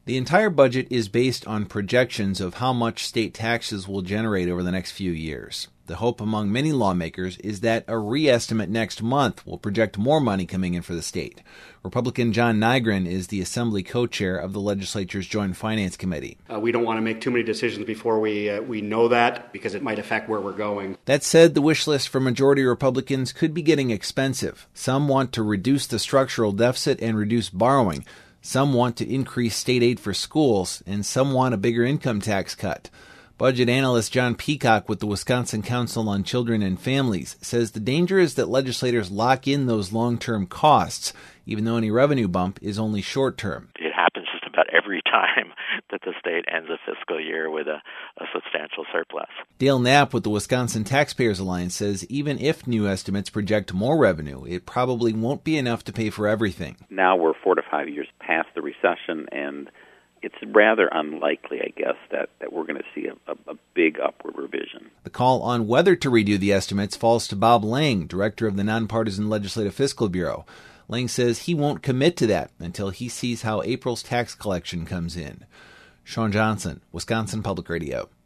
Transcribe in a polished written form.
The entire budget is based on projections of how much state taxes will generate over the next few years. The hope among many lawmakers is that a re-estimate next month will project more money coming in for the state. Republican John Nygren is the Assembly co-chair of the legislature's Joint Finance Committee. We don't want to make too many decisions before we know that, because it might affect where we're going. That said, the wish list for majority Republicans could be getting expensive. Some want to reduce the structural deficit and reduce borrowing. Some want to increase state aid for schools, and some want a bigger income tax cut. Budget analyst John Peacock with the Wisconsin Council on Children and Families says the danger is that legislators lock in those long-term costs, even though any revenue bump is only short-term. It happens just about every time that the state ends a fiscal year with a substantial surplus. Dale Knapp with the Wisconsin Taxpayers Alliance says even if new estimates project more revenue, it probably won't be enough to pay for everything. Now we're 4 to 5 years past the recession, and it's rather unlikely, I guess, that we're going to see a big upward revision. The call on whether to redo the estimates falls to Bob Lang, director of the Nonpartisan Legislative Fiscal Bureau. Lang says he won't commit to that until he sees how April's tax collection comes in. Sean Johnson, Wisconsin Public Radio.